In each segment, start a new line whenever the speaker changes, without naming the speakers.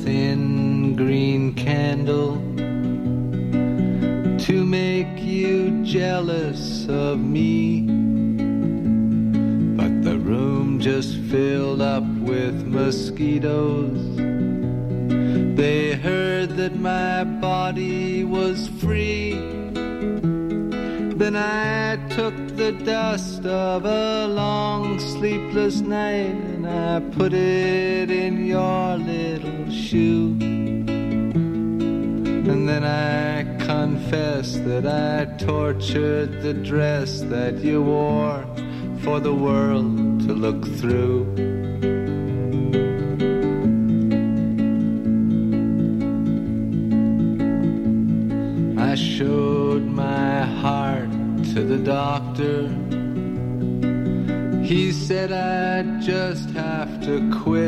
thin green candle to make you jealous of me. But the room just filled up with mosquitoes. They heard that my body was free. Then I took the dust of a long sleepless night and I put it in your little shoe. And then I confess that I tortured the dress that you wore for the world to look through. I showed my heart to the doctor. He said I'd just have to quit.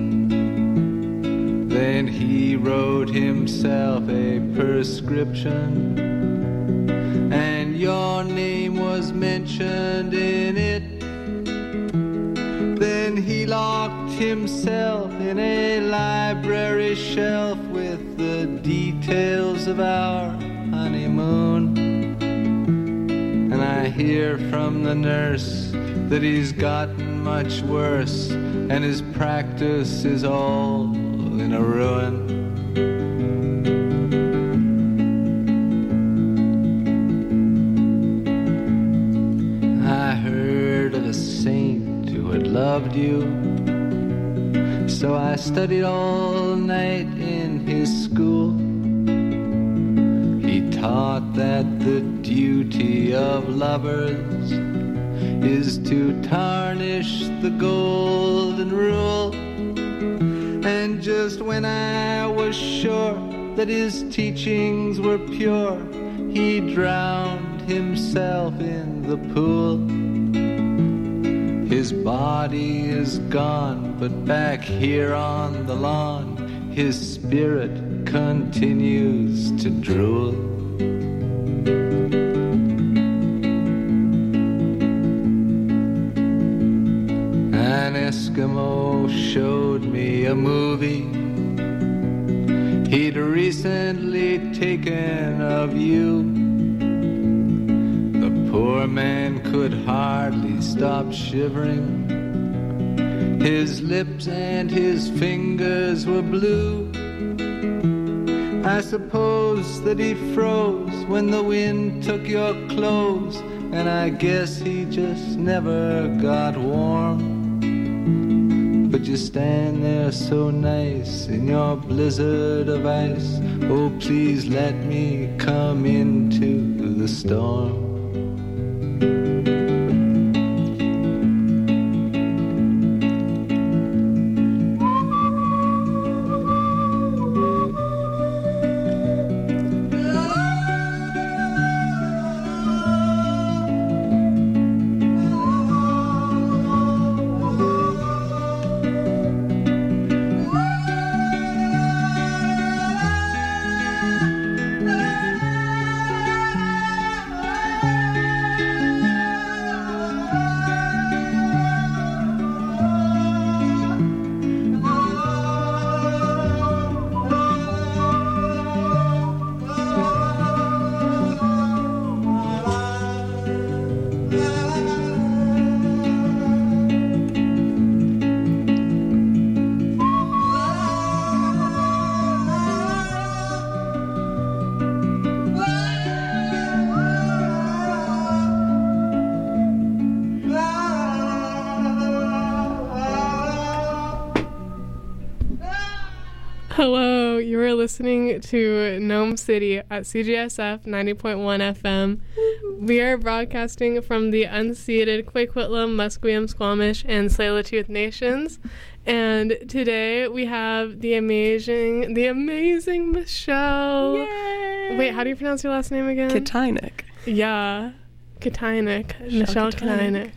Then he wrote himself a prescription, and your name was mentioned in it. Then he locked himself in a library shelf with the details of our honeymoon. And I hear from the nurse that he's gotten much worse, and his practice is all in a ruin. I heard of a saint who had loved you, so I studied all night in his school. He taught that the duty of lovers is to tarnish the golden rule. And just when I was sure that his teachings were pure, he drowned himself in the pool. His body is gone, but back here on the lawn, his spirit continues to drool. An Eskimo showed me a movie he'd recently taken of you. The poor man could hardly stop shivering. His lips and his fingers were blue. I suppose that he froze when the wind took your clothes, and I guess he just never got warm. But you stand there so nice in your blizzard of ice. Oh, please let me come into the storm.
Hello, you are listening to Gnome City at CGSF 90.1 FM. We are broadcasting from the unceded Quaquitlam, Musqueam, Squamish, and Tsleil-Waututh nations. And today we have the amazing Michelle.
Yay!
Wait, how do you pronounce your last name again?
Kitainik.
Yeah, Kitainik. Michelle Kitainik.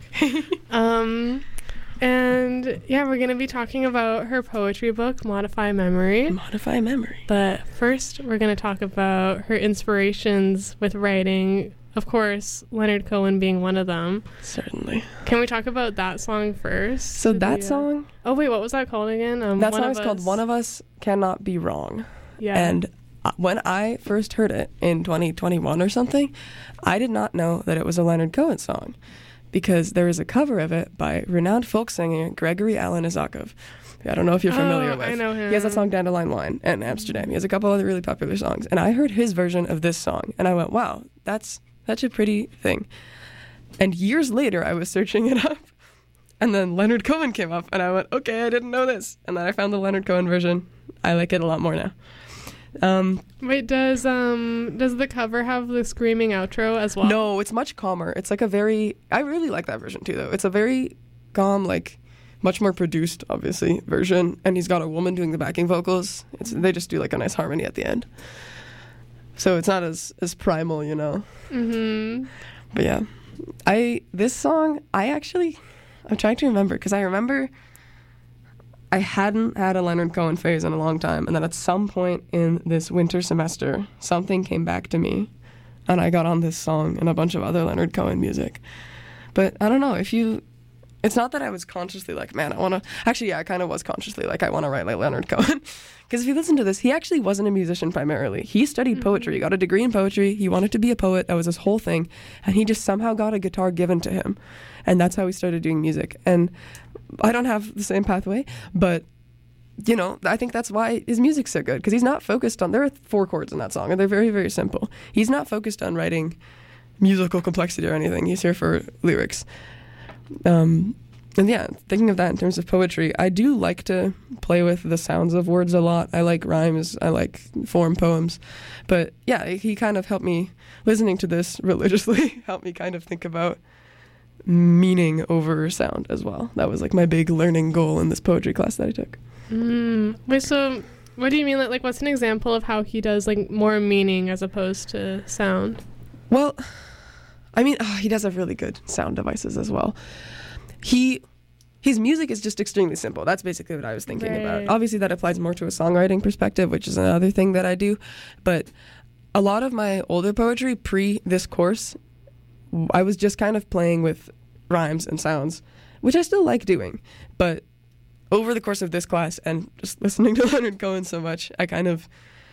And yeah, we're going to be talking about her poetry book, Modify Memory.
Modify Memory.
But first, we're going to talk about her inspirations with writing of course, Leonard Cohen being one of them.
Certainly.
Can we talk about that song first?
So that song...
Oh, wait, what was that called again?
That song is called One of Us Cannot Be Wrong.
Yeah.
And when I first heard it in 2021 or something, I did not know that it was a Leonard Cohen song, because there is a cover of it by renowned folk singer Gregory Alan Isakov. I don't know if you're familiar with.
I know him.
He has that song Dandelion Wine in Amsterdam. He has a couple other really popular songs. And I heard his version of this song, and I went, wow, that's such a pretty thing. And years later, I was searching it up, and then Leonard Cohen came up, and I went, okay, I didn't know this. And then I found the Leonard Cohen version. I like it a lot more now.
Wait, does the cover have the screaming outro as well?
No, it's much calmer. It's like I really like that version too, though. It's a very calm, like, much more produced, obviously, version. And he's got a woman doing the backing vocals. They just do like a nice harmony at the end. So it's not as primal, you know.
Mm-hmm.
But yeah, this song, I'm trying to remember, because I remember I hadn't had a Leonard Cohen phase in a long time, and then at some point in this winter semester, something came back to me, and I got on this song and a bunch of other Leonard Cohen music. But I don't know, it's not that I was consciously like, man, I want to... Actually, yeah, I kind of was consciously like, I want to write like Leonard Cohen. Because if you listen to this, he actually wasn't a musician primarily. He studied poetry, he got a degree in poetry, he wanted to be a poet, that was his whole thing, and he just somehow got a guitar given to him. And that's how he started doing music. And I don't have the same pathway, but, you know, I think that's why his music's so good, because he's not focused on... There are 4 chords in that song, and they're very, very simple. He's not focused on writing musical complexity or anything. He's here for lyrics. And yeah, thinking of that in terms of poetry, I do like to play with the sounds of words a lot. I like rhymes, I like form poems. But yeah, he kind of helped me, listening to this religiously, helped me kind of think about meaning over sound as well. That was like my big learning goal in this poetry class that I took.
Wait, so what do you mean? Like what's an example of how he does like more meaning as opposed to sound?
Well, I mean, he does have really good sound devices as well. His music is just extremely simple. That's basically what I was thinking about. Obviously, that applies more to a songwriting perspective, which is another thing that I do. But a lot of my older poetry pre this course, I was just kind of playing with rhymes and sounds, which I still like doing. But over the course of this class and just listening to Leonard Cohen so much, I kind of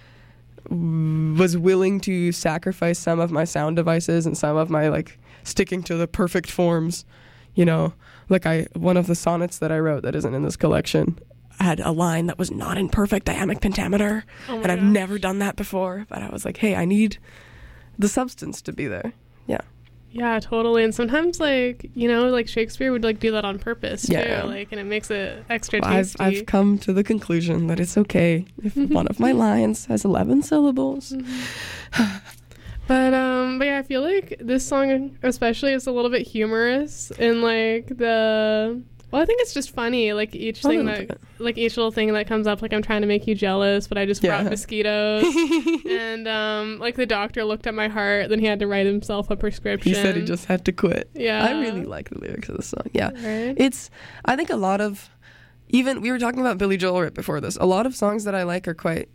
was willing to sacrifice some of my sound devices and some of my like sticking to the perfect forms, you know. Like one of the sonnets that I wrote that isn't in this collection had a line that was not in perfect iambic pentameter, and I've never done that before. But I was like, hey, I need the substance to be there. Yeah.
Yeah, totally. And sometimes, like, you know, like Shakespeare would like do that on purpose too, like, and it makes it extra tasty.
I've come to the conclusion that it's okay if one of my lines has 11 syllables.
But yeah, I feel like this song especially is a little bit humorous in like I think it's just funny, like each little thing that comes up, like I'm trying to make you jealous, but I just brought mosquitoes. And like the doctor looked at my heart, then he had to write himself a prescription.
He said he just had to quit.
Yeah.
I really like the lyrics of the song. Yeah.
Right?
I think a lot of, even we were talking about Billy Joel right before this, a lot of songs that I like are quite,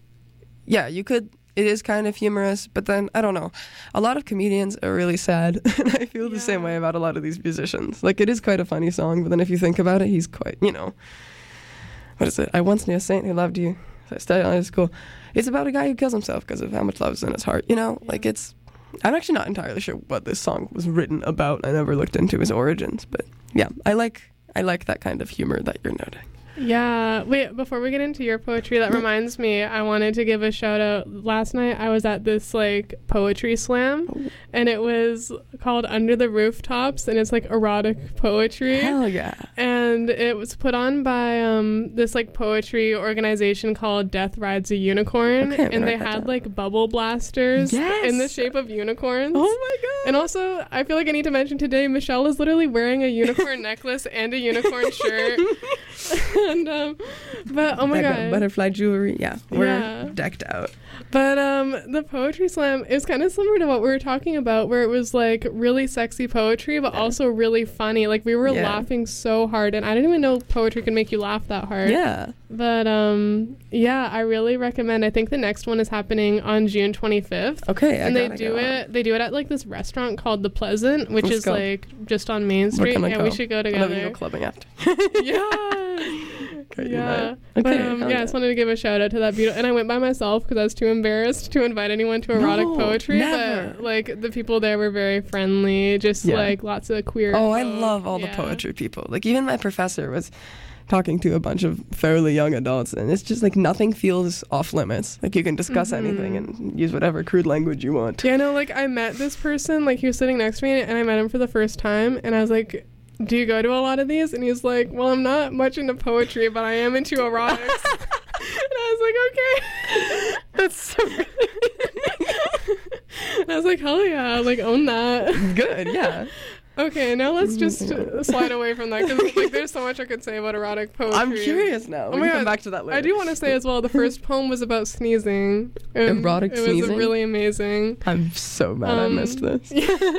it is kind of humorous, but then, I don't know, a lot of comedians are really sad, and I feel the same way about a lot of these musicians. Like, it is quite a funny song, but then if you think about it, he's quite, you know, what is it? I once knew a saint who loved you, so I studied on his school. It's about a guy who kills himself because of how much love is in his heart, you know? Like, I'm actually not entirely sure what this song was written about. I never looked into his origins, but yeah, I like that kind of humor that you're noting.
Yeah. Wait, before we get into your poetry, that reminds me, I wanted to give a shout out. Last night I was at this like poetry slam, and it was called Under the Rooftops, and it's like erotic poetry.
Hell yeah.
And it was put on by this like poetry organization called Death Rides a Unicorn, and they had like bubble blasters in the shape of unicorns.
Oh my god.
And also, I feel like I need to mention today, Michelle is literally wearing a unicorn necklace and a unicorn shirt. And but oh my god,
butterfly jewelry. Yeah, we're
Yeah.
decked out.
But the poetry slam is kind of similar to what we were talking about, where it was like really sexy poetry, but also really funny. Like we were laughing so hard, and I didn't even know poetry could make you laugh that hard.
Yeah.
But yeah, I really recommend. I think the next one is happening on June 25th.
Okay.
And they do it at like this restaurant called The Pleasant, which
Let's
is
go.
like just on Main Street. Yeah, we should go
I'm
together.
gonna go clubbing after.
Yeah.
Great
Yeah.
night.
But
Okay,
yeah, I
hell
just wanted to give a shout out to that beautiful. And I went by myself because I was too embarrassed to invite anyone to erotic
No,
poetry.
never.
But like the people there were very friendly, just like lots of queer.
Oh, I
folk.
love all the
Yeah.
poetry people. Like even my professor was talking to a bunch of fairly young adults, and it's just like nothing feels off limits. Like you can discuss anything and use whatever crude language you want.
Yeah, no, like I met this person, like he was sitting next to me, and I met him for the first time, and I was like, do you go to a lot of these? And he's like, well, I'm not much into poetry, but I am into erotics. And I was like, okay.
That's so good.
And I was like, hell yeah, like own that.
Good, yeah.
Okay, now let's just slide away from that, because like, there's so much I could say about erotic poetry.
I'm curious now.
Oh
We
my
can come
God.
back to that later.
I do want to say as well, the first poem was about sneezing.
Erotic
It was
sneezing?
really amazing.
I'm so mad I missed this.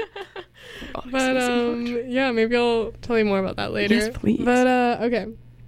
But yeah, maybe I'll tell you more about that later.
Yes, please.
But okay.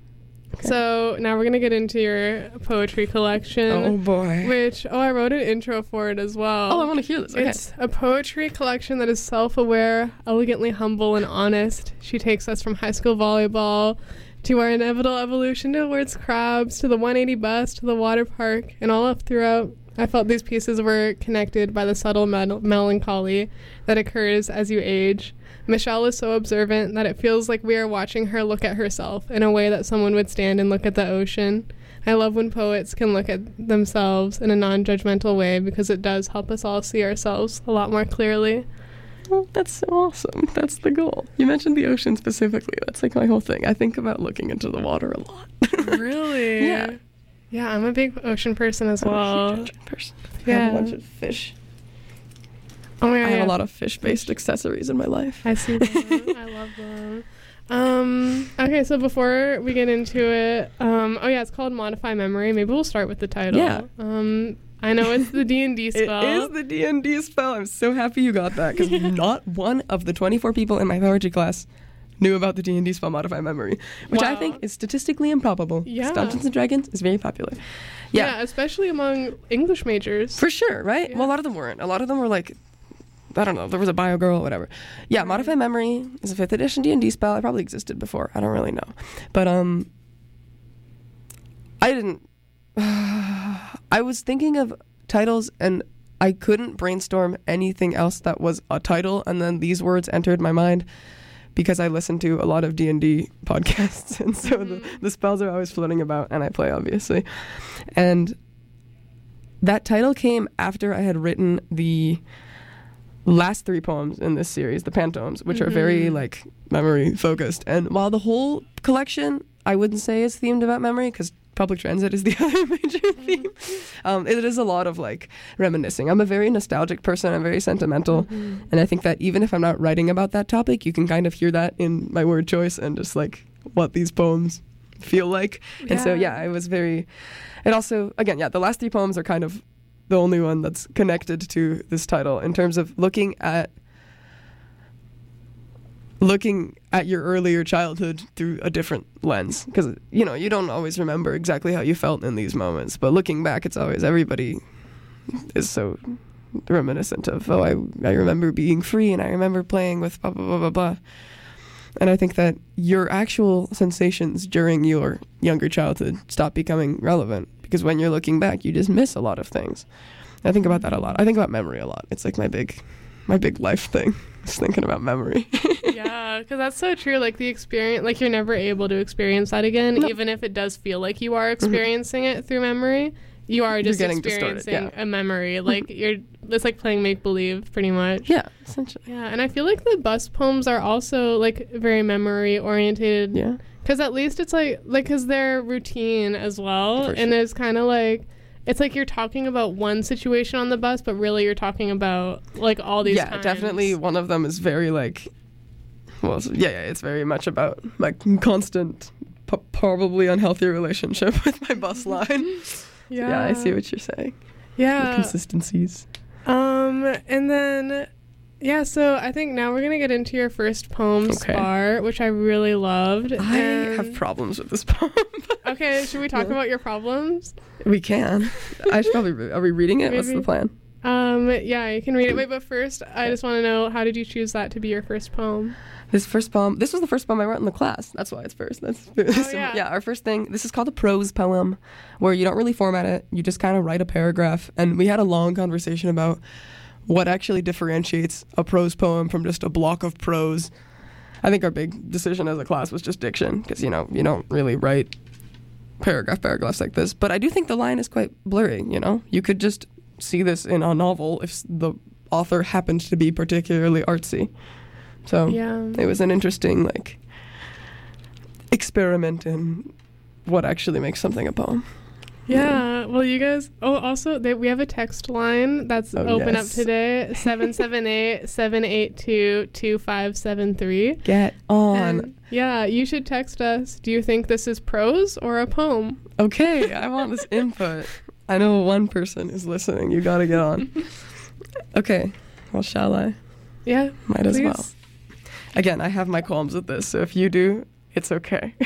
So now we're gonna get into your poetry collection.
Oh boy.
Which I wrote an intro for it as well.
Oh, I want to hear this. Okay.
It's a poetry collection that is self-aware, elegantly humble, and honest. She takes us from high school volleyball to our inevitable evolution towards crabs, to the 180 bus, to the water park, and all up throughout. I felt these pieces were connected by the subtle melancholy that occurs as you age. Michelle is so observant that it feels like we are watching her look at herself in a way that someone would stand and look at the ocean. I love when poets can look at themselves in a non-judgmental way, because it does help us all see ourselves a lot more clearly.
Oh, that's so awesome. That's the goal. You mentioned the ocean specifically. That's like my whole thing. I think about looking into the water a lot.
Really?
Yeah.
Yeah, I'm a big ocean person as
I'm a
well.
huge ocean person. I
Yeah.
have a bunch of fish.
Oh my God,
I have
yeah.
a lot of fish-based accessories in my life.
I see them. I love them. Okay, so before we get into it, oh yeah, it's called Modify Memory. Maybe we'll start with the title.
Yeah.
I know it's the D&D spell.
It is the D&D spell. I'm so happy you got that, because not one of the 24 people in my poetry class knew about the D&D spell Modify Memory, which I
Wow.
think is statistically improbable.
Yeah.
Dungeons & Dragons is very popular.
Yeah, especially among English majors.
For sure, right?
Yeah.
Well, a lot of them weren't. A lot of them were like, I don't know, there was a bio girl, whatever. Yeah,
Right.
Modify Memory is a 5th edition D&D spell. It probably existed before. I don't really know. But I didn't... I was thinking of titles, and I couldn't brainstorm anything else that was a title, and then these words entered my mind because I listen to a lot of D&D podcasts, and so the spells are always floating about, and I play, obviously. And that title came after I had written the last 3 poems in this series, the Pantomes, which are very like memory focused. And while the whole collection I wouldn't say is themed about memory, because public transit is the other major theme, it is a lot of like reminiscing. I'm a very nostalgic person. I'm very sentimental, and I think that even if I'm not writing about that topic, you can kind of hear that in my word choice and just like what these poems feel like. And so yeah, I was very... It also, again, yeah, the last 3 poems are kind of the only one that's connected to this title in terms of looking at your earlier childhood through a different lens, because you know you don't always remember exactly how you felt in these moments, but looking back, it's always, everybody is so reminiscent of, oh, I remember being free, and I remember playing with blah blah blah blah blah. And I think that your actual sensations during your younger childhood stop becoming relevant, because when you're looking back, you just miss a lot of things. I think about that a lot. I think about memory a lot. It's like my big life thing, just thinking about memory.
Yeah, because that's so true. Like the experience, like you're never able to experience that again,
No.
even if it does feel like you are experiencing it through memory. You are just
getting distorted,
experiencing
yeah.
a memory. Like it's like playing make believe, pretty much.
Yeah, essentially.
Yeah, and I feel like the bus poems are also like very memory oriented.
Yeah.
Because at least it's like because they're routine as well,
For
and
sure.
it's kind of like. It's like you're talking about one situation on the bus, but really you're talking about like all these times.
Definitely one of them is very like, well, yeah, it's very much about like constant probably unhealthy relationship with my bus line.
Yeah.
I see what you're saying.
Yeah.
The consistencies.
And then, yeah, so I think now we're going to get into your first poem, Spar, which I really loved.
I have problems with this poem.
Okay, should we talk about your problems?
We can. I should probably, are we reading it?
Maybe.
What's the plan?
Yeah, you can read it. Wait, but first, I just want to know, how did you choose that to be your first poem?
This was the first poem I wrote in the class. That's why it's first. Yeah, our first thing. This is called a prose poem, where you don't really format it. You just kind of write a paragraph. And we had a long conversation about what actually differentiates a prose poem from just a block of prose. I think our big decision as a class was just diction, because, you don't really write paragraphs like this. But I do think the line is quite blurry, You could just see this in a novel if the author happened to be particularly artsy. So It was an interesting, experiment in what actually makes something a poem.
Yeah. Well, you guys... Oh, also, we have a text line that's open up today, 778-782-2573.
Get on.
And, yeah, you should text us. Do you think this is prose or a poem?
Okay, I want this input. I know one person is listening. You gotta get on. Okay. Well, shall I?
Yeah.
Might as well. Again, I have my qualms with this, so if you do, it's okay.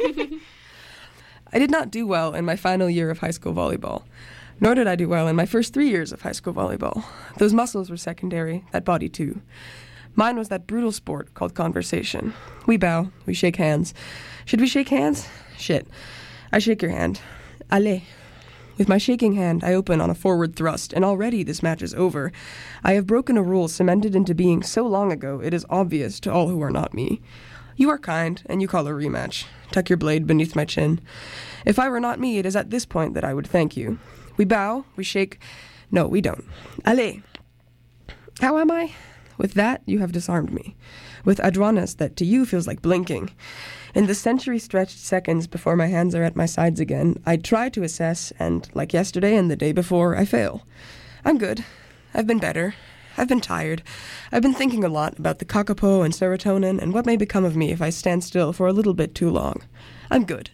I did not do well in my final year of high school volleyball, nor did I do well in my first 3 years of high school volleyball. Those muscles were secondary, that body too. Mine was that brutal sport called conversation. We bow, we shake hands. Should we shake hands? Shit. I shake your hand. Allez. With my shaking hand, I open on a forward thrust, and already this match is over. I have broken a rule cemented into being so long ago it is obvious to all who are not me. You are kind, and you call a rematch. Tuck your blade beneath my chin. If I were not me, it is at this point that I would thank you. We bow, we shake. No, we don't. Allez. How am I? With that, you have disarmed me. With adroitness that to you feels like blinking. In the century-stretched seconds before my hands are at my sides again, I try to assess, and, like yesterday and the day before, I fail. I'm good. I've been better. I've been tired. I've been thinking a lot about the kakapo and serotonin and what may become of me if I stand still for a little bit too long. I'm good.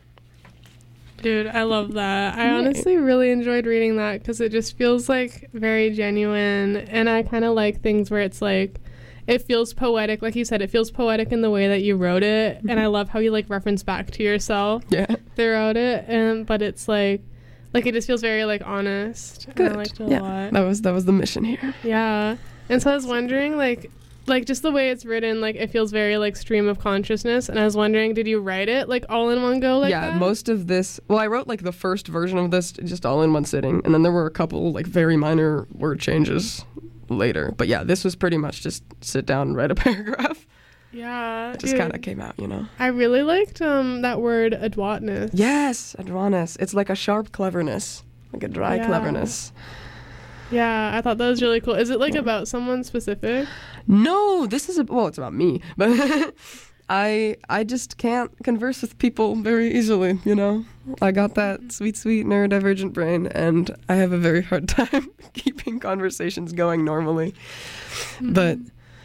Dude, I love that. I honestly really enjoyed reading that because it just feels very genuine, and I kind of like things where it's it feels poetic. Like you said, it feels poetic in the way that you wrote it, and I love how you reference back to yourself throughout it, but it's it just feels very honest.
Good.
And I liked it a lot.
That was the mission here.
Yeah. And so I was wondering just the way it's written, it feels very stream of consciousness, and I was wondering, did you write it all in one go that?
Most of this, I wrote the first version of this just all in one sitting, and then there were a couple very minor word changes later. But yeah, this was pretty much just sit down and write a paragraph.
Yeah.
It just kind of came out,
I really liked that word adroitness.
Yes, adroitness. It's like a sharp cleverness, like a dry cleverness.
Yeah, I thought that was really cool. Is it about someone specific?
No, this is it's about me, but I just can't converse with people very easily, I got that sweet neurodivergent brain, and I have a very hard time keeping conversations going normally. Mm-hmm. But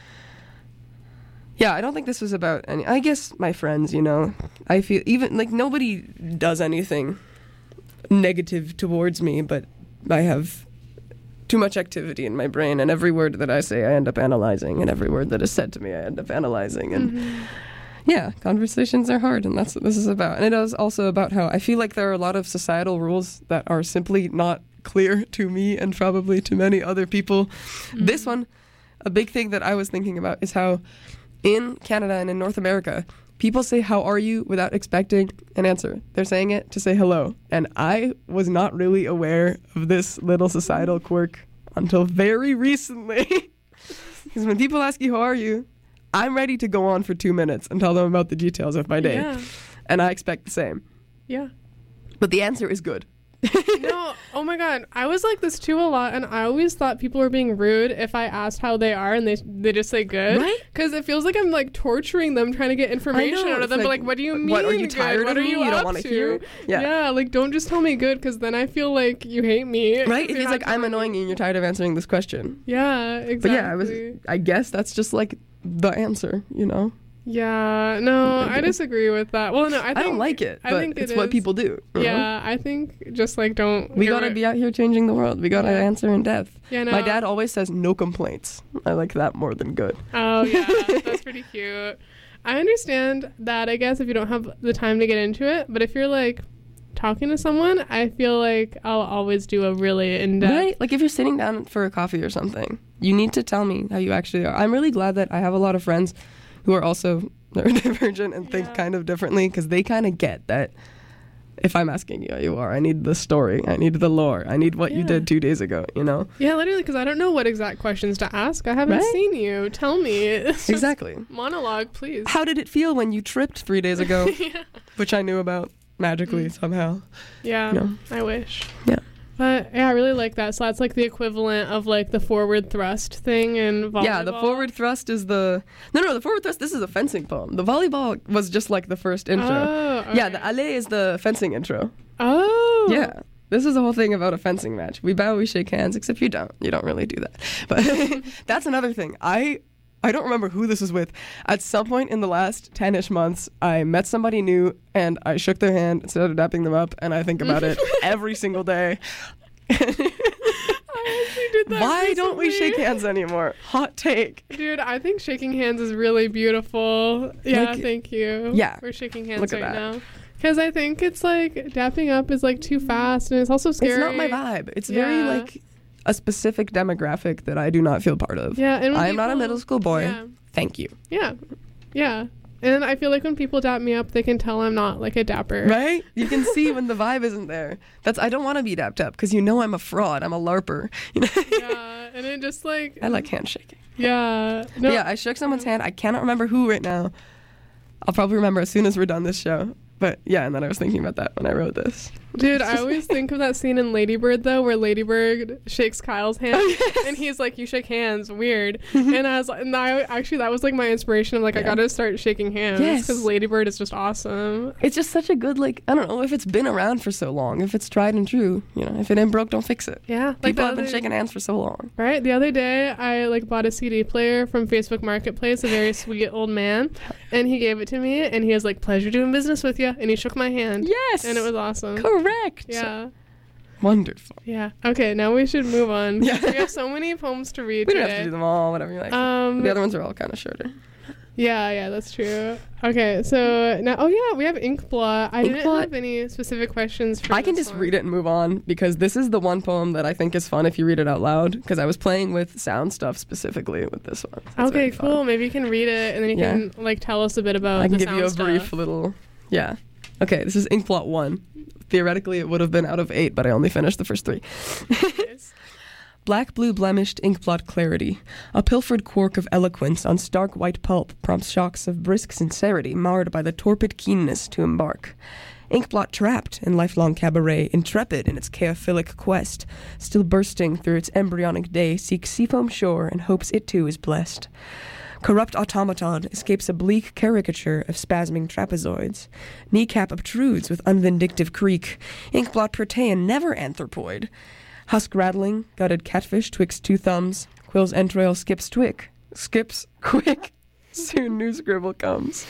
yeah, I don't think this was about any. I guess my friends, I feel even nobody does anything negative towards me, but I have too much activity in my brain, and every word that I say I end up analyzing, and every word that is said to me I end up analyzing, and yeah, conversations are hard, and that's what this is about. And it is also about how I feel like there are a lot of societal rules that are simply not clear to me and probably to many other people. Mm-hmm. This one, a big thing that I was thinking about is how in Canada and in North America, people say, "How are you?" without expecting an answer. They're saying it to say hello. And I was not really aware of this little societal quirk until very recently. Because when people ask you, "How are you?" I'm ready to go on for 2 minutes and tell them about the details of my day. Yeah. And I expect the same.
Yeah.
But the answer is good.
No, oh my God. I was like this too a lot, and I always thought people were being rude if I asked how they are and they just say good.
Right?
Because it feels like I'm torturing them, trying to get information out of them. But what do you mean?
What, are you tired
good?
of me? You don't want to hear?
Yeah, don't just tell me good, because then I feel like you hate me.
Right? It feels like I'm annoying you and you're tired of answering this question.
Yeah, exactly.
But yeah, I guess that's just the answer,
Yeah, no, I disagree with that. Well, no, I
don't like it, but it's what people do.
Yeah, I think just like don't.
We gotta be out here changing the world. We gotta answer in depth.
Yeah, no.
My dad always says no complaints. I like that more than good.
Oh yeah, that's pretty cute. I understand that, I guess, if you don't have the time to get into it, but if you're like talking to someone, I feel like I'll always do a really in-depth.
Right? Like if you're sitting down for a coffee or something, you need to tell me how you actually are. I'm really glad that I have a lot of friends who are also neurodivergent and think kind of differently, because they kind of get that if I'm asking you how you are, I need the story, I need the lore, I need what you did 2 days ago, you know?
Yeah, literally, because I don't know what exact questions to ask. I haven't seen you. Tell me.
Exactly.
Monologue, please.
How did it feel when you tripped 3 days ago? Which I knew about magically somehow.
Yeah,
you know?
I wish.
Yeah.
But yeah, I really like that. So that's like the equivalent of like the forward thrust thing in volleyball.
Yeah, the forward thrust is the... No, the forward thrust, this is a fencing poem. The volleyball was just like the first intro.
Oh, okay.
Yeah, the allé is the fencing intro.
Oh.
Yeah. This is the whole thing about a fencing match. We bow, we shake hands, except you don't. You don't really do that. But that's another thing. I don't remember who this was with. At some point in the last 10-ish months, I met somebody new and I shook their hand and started dapping them up, and I think about it every single day.
I actually did that
Why
recently.
don't we shake hands anymore? Hot take.
Dude, I think shaking hands is really beautiful. Yeah,
Like,
thank you.
yeah.
We're shaking hands
Look at
right
that.
now. Because I think it's like dapping up is like too fast, and it's also scary.
It's not my vibe. It's very like a specific demographic that I do not feel part of.
Yeah, and when
I'm not a middle school boy.
Yeah.
Thank you.
Yeah. Yeah. And I feel like when people dap me up, they can tell I'm not like a dapper.
Right? You can see when the vibe isn't there. I don't want to be dapped up because you know I'm a fraud. I'm a LARPer. You know?
Yeah. And it just like...
I like handshaking.
Yeah. No.
But yeah, I shook someone's hand. I cannot remember who right now. I'll probably remember as soon as we're done this show. But yeah, and then I was thinking about that when I wrote this.
Dude, I always think of that scene in Lady Bird, though, where Lady Bird shakes Kyle's hand, and he's like, "You shake hands, weird." And I actually, that was like my inspiration of like, I gotta start shaking hands because Lady Bird is just awesome.
It's just such a good, like, I don't know if it's been around for so long, if it's tried and true, you know, if it ain't broke, don't fix it.
Yeah,
People have been shaking hands for so long.
Right. The other day, I like bought a CD player from Facebook Marketplace, a very sweet old man, and he gave it to me, and he was like, "Pleasure doing business with you," and he shook my hand.
Yes,
and it was awesome.
Correct.
Yeah.
Wonderful.
Yeah. Okay, now we should move on.
Yeah.
We have so many poems to read
We
today.
don't have to do them all, whatever you like. The other ones are all kind of shorter.
Yeah, that's true. Okay, so now, we have Inkblot. I didn't have any specific questions for
I can
this
just
one.
read it and move on, because this is the one poem that I think is fun if you read it out loud, because I was playing with sound stuff specifically with this one. So it's
Okay,
very
cool.
fun.
Maybe you can read it, and then you can like tell us a bit about
I can
the
give you a
sound
brief
stuff.
little... Yeah. Okay, this is Inkblot 1. Theoretically, it would have been out of 8, but I only finished the first 3.
Nice.
Black blue blemished inkblot clarity, a pilfered quark of eloquence on stark white pulp prompts shocks of brisk sincerity marred by the torpid keenness to embark. Inkblot trapped in lifelong cabaret, intrepid in its chaophilic quest, still bursting through its embryonic day, seeks seafoam shore and hopes it too is blessed. Corrupt automaton escapes a bleak caricature of spasming trapezoids. Kneecap obtrudes with unvindictive creak. Inkblot protean never anthropoid. Husk rattling, gutted catfish twixt two thumbs. Quill's entrail skips quick. Soon new scribble comes.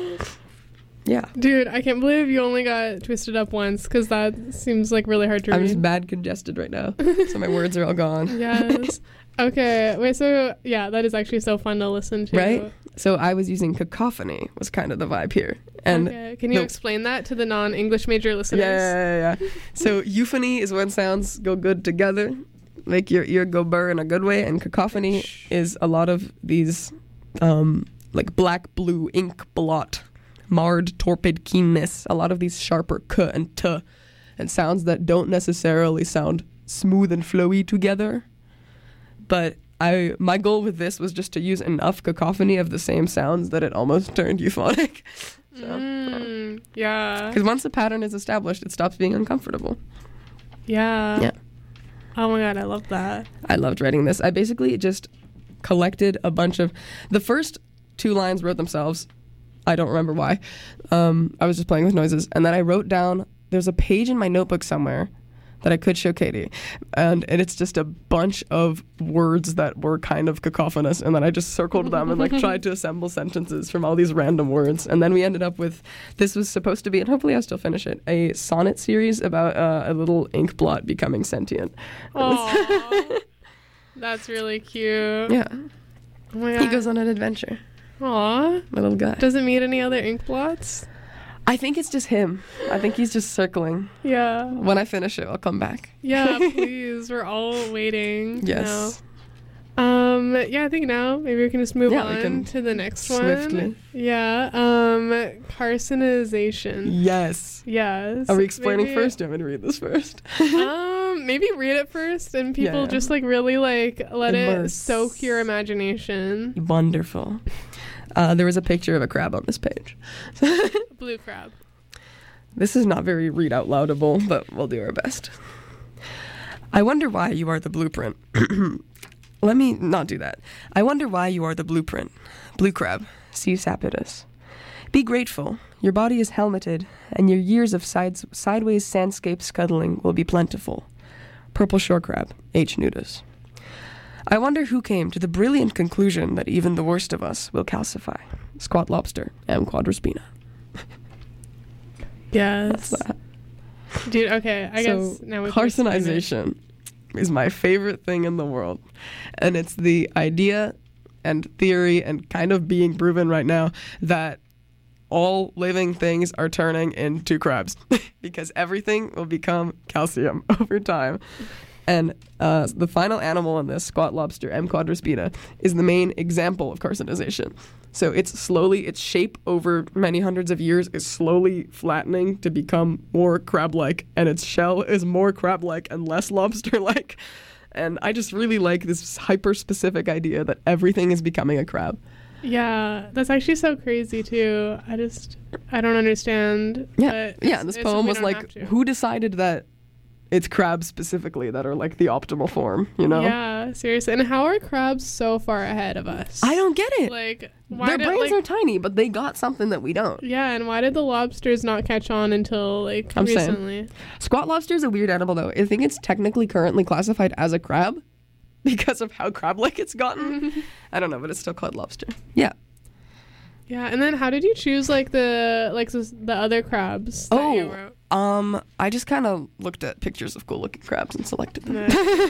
Yeah.
Dude, I can't believe you only got twisted up once, because that seems like really hard to read.
I'm just bad congested right now, so my words are all gone.
Yes. Okay, wait, so, yeah, that is actually so fun to listen to.
Right? So I was using cacophony, was kind of the vibe here. And
okay. Can you explain that to the non-English major listeners?
Yeah. So euphony is when sounds go good together, make your ear go burr in a good way, and cacophony is a lot of these, like black, blue, ink blot, marred, torpid keenness, a lot of these sharper k and t, and sounds that don't necessarily sound smooth and flowy together. But my goal with this was just to use enough cacophony of the same sounds that it almost turned euphonic. So,
yeah.
because once a pattern is established, it stops being uncomfortable.
Yeah. Oh my god, I love that.
I loved writing this. I basically just collected a bunch of... The first 2 lines wrote themselves. I don't remember why. I was just playing with noises. And then I wrote down... There's a page in my notebook somewhere that I could show Katie. And it's just a bunch of words that were kind of cacophonous, and then I just circled them and like tried to assemble sentences from all these random words. And then we ended up with, this was supposed to be, and hopefully I'll still finish it, a sonnet series about a little ink blot becoming sentient.
Aww. That's really cute.
Yeah.
Oh my God.
He goes on an adventure.
Aw.
My little guy.
Does it meet any other ink blots?
I think it's just him. I think he's just circling.
Yeah.
When I finish it, I'll come back.
Yeah, please. We're all waiting.
Yes.
Yeah, I think now maybe we can just move on to the next one.
Swiftly.
Yeah. Carcinization.
Yes.
Yes.
Are we explaining first? Do you want me to read this first?
Maybe read it first and people just like really like let it soak your imagination.
Wonderful. There was a picture of a crab on this page.
Blue crab.
This is not very read out loudable, but we'll do our best. I wonder why you are the blueprint. Let me not do that. I wonder why you are the blueprint. Blue crab, C. sapidus. Be grateful. Your body is helmeted, and your years of sideways sandscape scuttling will be plentiful. Purple shore crab, H. nudus. I wonder who came to the brilliant conclusion that even the worst of us will calcify. Squat lobster, M. quadrispina.
Yes.
That's that.
Dude, okay, I guess now we
carcinization is my favorite thing in the world. And it's the idea and theory and kind of being proven right now that all living things are turning into crabs because everything will become calcium over time. And the final animal in this, squat lobster, M. quadrispina, is the main example of carcinization. So its shape over many hundreds of years is slowly flattening to become more crab-like, and its shell is more crab-like and less lobster-like. And I just really like this hyper-specific idea that everything is becoming a crab.
Yeah, that's actually so crazy too. I don't understand.
Yeah, this poem was like, who decided that it's crabs specifically that are like the optimal form, you know?
Yeah, seriously. And how are crabs so far ahead of us?
I don't get it.
Like,
their brains are tiny, but they got something that we don't.
Yeah, and why did the lobsters not catch on until like recently?
Squat lobster is a weird animal though. I think it's technically currently classified as a crab because of how crab-like it's gotten. I don't know, but it's still called lobster. Yeah.
Yeah, and then how did you choose like the other crabs that you wrote?
I just kind of looked at pictures of cool-looking crabs and selected them.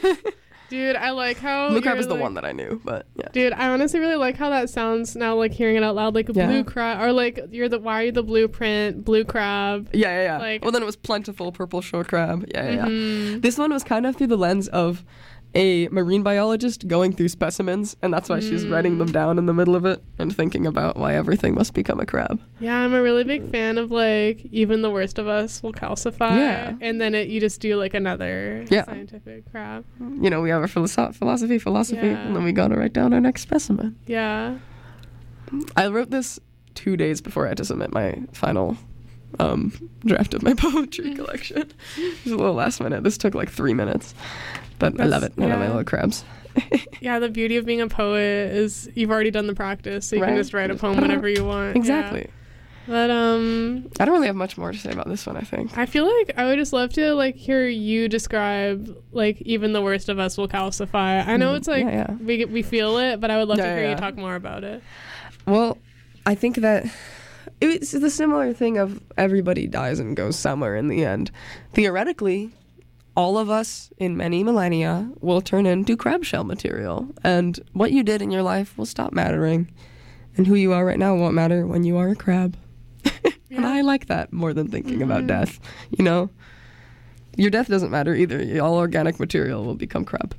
Dude, I like how
blue crab is the one that I knew, but yeah.
Dude, I honestly really like how that sounds now, like hearing it out loud, like a blue crab, or like why are you the blueprint, blue crab?
Yeah. Like, well, then it was plentiful, purple shore crab. Yeah. This one was kind of through the lens of a marine biologist going through specimens, and that's why she's writing them down in the middle of it and thinking about why everything must become a crab.
Yeah, I'm a really big fan of like even the worst of us will calcify. Yeah. And then you just do like another scientific crab.
You know, we have our philosophy, and then we gotta write down our next specimen.
Yeah.
I wrote this 2 days before I had to submit my final draft of my poetry collection. It was a little last minute. This took like 3 minutes. But I love it. I love my little crabs.
Yeah, the beauty of being a poet is you've already done the practice, so you can just write a poem whenever you want.
Exactly.
Yeah. But
I don't really have much more to say about this one, I think.
I feel like I would just love to like hear you describe like even the worst of us will calcify. I know it's like we feel it, but I would love to hear you talk more about it.
Well, I think that it's the similar thing of everybody dies and goes somewhere in the end. Theoretically, all of us in many millennia will turn into crab shell material, and what you did in your life will stop mattering, and who you are right now won't matter when you are a crab. And I like that more than thinking about death. You know, your death doesn't matter either. All organic material will become crab.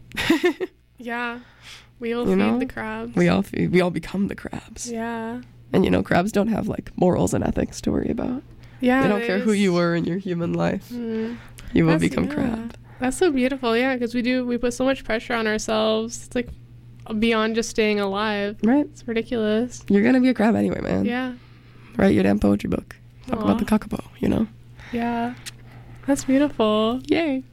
Yeah, we will feed the crabs.
We all become the crabs.
Yeah.
And you know, crabs don't have like morals and ethics to worry about.
Yeah,
they don't care who you were in your human life. You will become crab.
That's so beautiful, yeah, because we put so much pressure on ourselves. It's like beyond just staying alive.
Right.
It's ridiculous.
You're going to be a crab anyway, man.
Yeah.
Write your damn poetry book. Talk about the kakapo, you know?
Yeah. That's beautiful.
Yay.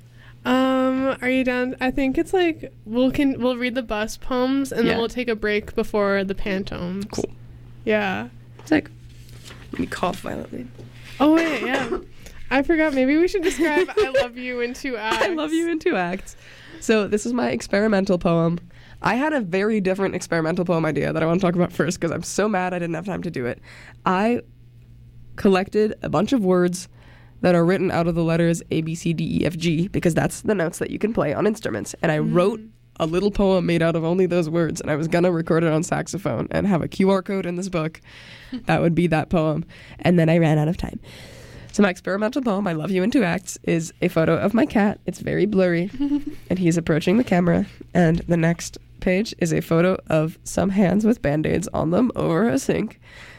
Are you down? I think it's like we'll read the bust poems and then we'll take a break before the pantomes.
Cool.
Yeah.
Sick. Let me cough violently.
Oh, wait, yeah. I forgot. Maybe we should describe I Love You in 2 acts.
I Love You in 2 acts. So this is my experimental poem. I had a very different experimental poem idea that I want to talk about first because I'm so mad I didn't have time to do it. I collected a bunch of words that are written out of the letters A, B, C, D, E, F, G, because that's the notes that you can play on instruments. And I wrote a little poem made out of only those words, and I was going to record it on saxophone and have a QR code in this book. That would be that poem. And then I ran out of time. So my experimental poem, I Love You in 2 acts, is a photo of my cat. It's very blurry, and he's approaching the camera. And the next page is a photo of some hands with Band-Aids on them over a sink.